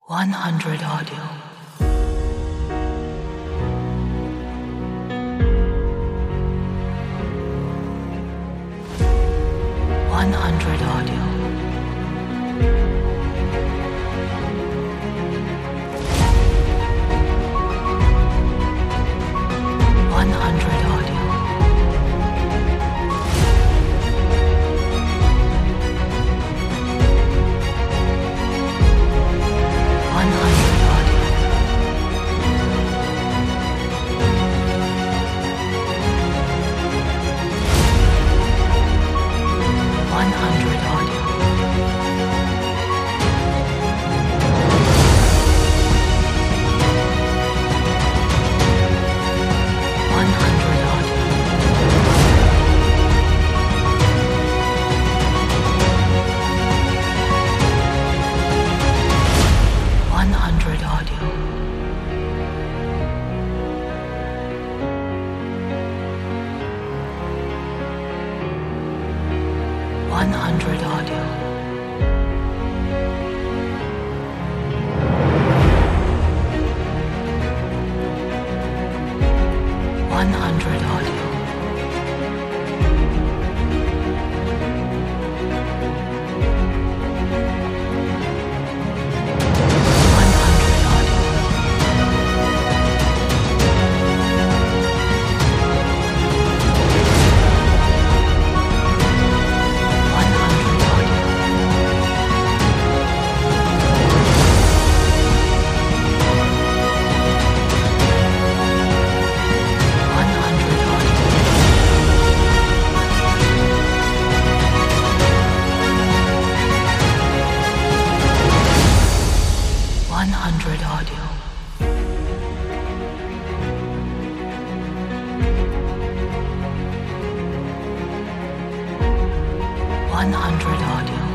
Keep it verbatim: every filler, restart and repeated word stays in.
one hundred Audio. one hundred Audio. one hundred Audio. one hundred Audio. one hundred Audio. one hundred Audio. one hundred Audio. one hundred Audio. one hundred Audio. one hundred Audio. one hundred Audio. one hundred Audio. one hundred Audio. one hundred Audio.